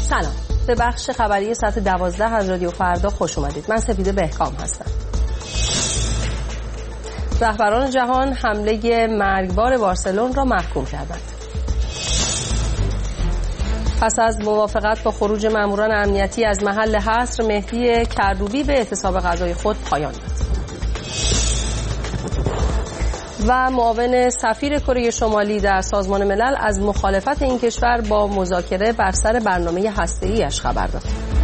سلام، به بخش خبری ساعت 12 از رادیو فردا خوش اومدید. من سپیده بهکام هستم. رهبران جهان حمله مرگبار بارسلون را محکوم کردند. پس از موافقت با خروج ماموران امنیتی از محل حصر، مهدی کروبی به اعتصاب غذای خود پایان داد. و معاون سفیر کره شمالی در سازمان ملل از مخالفت این کشور با مذاکره بر سر برنامه هسته‌ای‌اش خبر داد.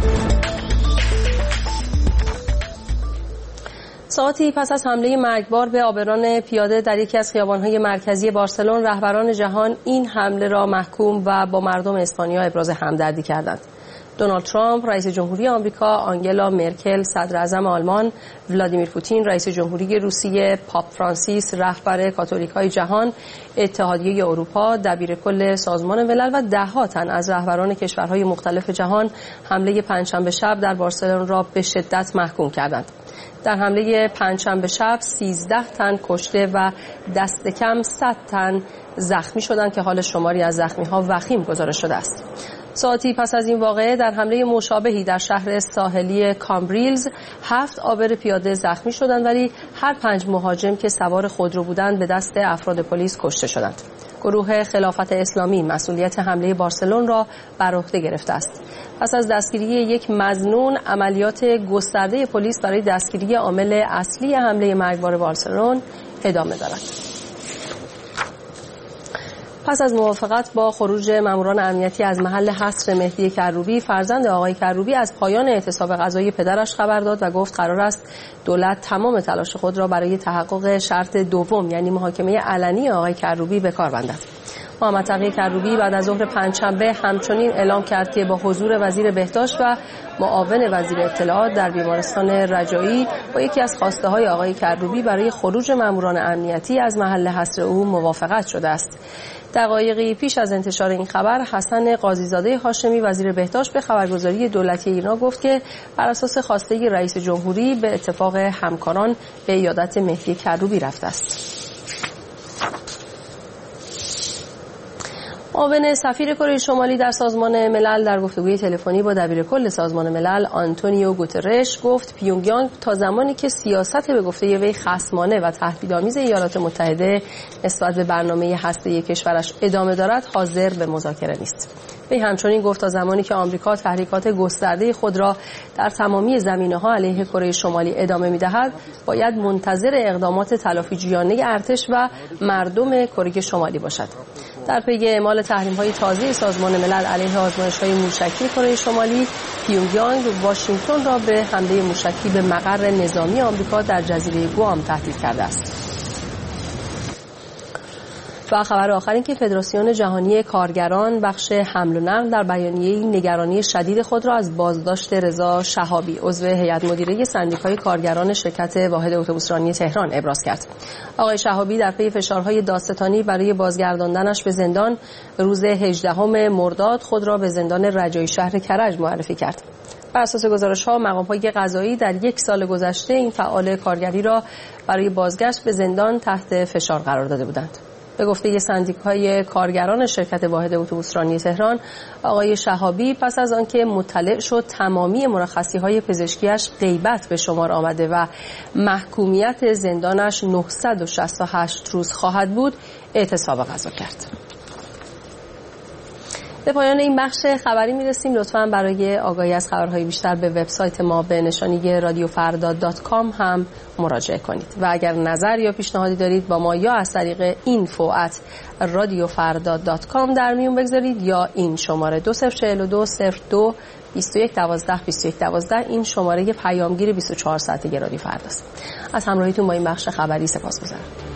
ساعتی پس از حمله مرگبار به عابران پیاده در یکی از خیابان‌های مرکزی بارسلون، رهبران جهان این حمله را محکوم و با مردم اسپانیا ابراز همدردی کردند. دونالد ترامپ رئیس جمهوری آمریکا، آنگلا مرکل صدر اعظم آلمان، ولادیمیر پوتین رئیس جمهوری روسیه، پاپ فرانسیس رهبر کاتولیک‌های جهان، اتحادیه اروپا، دبیرکل سازمان ملل و ده‌ها تن از رهبران کشورهای مختلف جهان حمله پنجشنبه شب در بارسلون را به شدت محکوم کردند. در حمله پنجشنبه شب 13 تن کشته و دست کم 100 تن زخمی شدند که حال شماری از زخمی‌ها وخیم گزارش شده است. ساعتی پس از این واقعه در حمله مشابهی در شهر ساحلی کامبریلز 7 عابر پیاده زخمی شدند، ولی هر 5 مهاجم که سوار خودرو بودند به دست افراد پلیس کشته شدند. گروه خلافت اسلامی مسئولیت حمله بارسلون را بر عهده گرفته است. پس از دستگیری یک مظنون، عملیات گسترده پلیس برای دستگیری عامل اصلی حمله مرگبار بارسلون ادامه دارد. پس از موافقت با خروج ماموران امنیتی از محل حصر مهدی کروبی، فرزند آقای کروبی از پایان اعتصاب غذایی پدرش خبر داد و گفت قرار است دولت تمام تلاش خود را برای تحقق شرط دوم، یعنی محاکمه علنی آقای کروبی به کار بندد. محمد تقی کروبی بعد از ظهر پنجشنبه همچنین اعلام کرد که با حضور وزیر بهداشت و معاون وزیر اطلاعات در بیمارستان رجایی با یکی از خواسته‌های آقای کروبی برای خروج ماموران امنیتی از محل حصر او موافقت شده است. دقایقی پیش از انتشار این خبر، حسن قاضیزاده هاشمی وزیر بهداشت به خبرگزاری دولتی ایرنا گفت که بر اساس خواسته رئیس جمهوری به اتفاق همکاران به عیادت مهدی کروبی رفته است. معاون سفیر کره شمالی در سازمان ملل در گفتگوی تلفنی با دبیرکل سازمان ملل آنتونیو گوترش گفت پیونگیانگ تا زمانی که سیاست به گفته وی خصمانه و تهدیدآمیز ایالات متحده نسبت به برنامه هسته‌ای کشورش ادامه دارد، حاضر به مذاکره نیست. وی همچنین گفت تا زمانی که آمریکا تحریکات گسترده خود را در تمامی زمینه‌ها علیه کره شمالی ادامه می‌دهد، باید منتظر اقدامات تلافی‌جویانه ارتش و مردم کره شمالی باشد. در پی اعمال تحریم‌های تازه سازمان ملل علیه آزمایش‌های موشکی کره شمالی، پیونگیانگ واشنگتن را به حمله موشکی به مقر نظامی آمریکا در جزیره گوام تهدید کرده است. و خبر آخر این که فدراسیون جهانی کارگران بخش حمل و نقل در بیانیه‌ای نگرانی شدید خود را از بازداشت رضا شهابی عضو هیئت مدیره سندیکای کارگران شرکت واحد اتوبوسرانی تهران ابراز کرد. آقای شهابی در پی فشارهای دادستانی برای بازگرداندنش به زندان روز 18 مرداد خود را به زندان رجایی شهر کرج معرفی کرد. بر اساس گزارش‌ها، مقام‌های قضایی در 1 سال گذشته این فعال کارگری را برای بازگشت به زندان تحت فشار قرار داده بودند. به گفته سندیکای کارگران شرکت واحد اتوبوسرانی تهران، آقای شهابی پس از آنکه مطلع شد تمامی مرخصی‌های پزشکیش غیبت به شمار آمده و محکومیت زندانش 968 روز خواهد بود، اعتصاب غذا کرد. به پایان این بخش خبری میرسیم. لطفاً برای آگاهی از خبرهای بیشتر به وبسایت ما به نشانی radiofarda.com هم مراجعه کنید و اگر نظر یا پیشنهادی دارید با ما یا از طریق info@radiofarda.com در میون بگذارید یا این شماره 2042 02 21 12 21 12 این شماره پیامگیر 24 ساعته رادیو فردا است. از همراهیتون با این بخش خبری سپاسگزارم.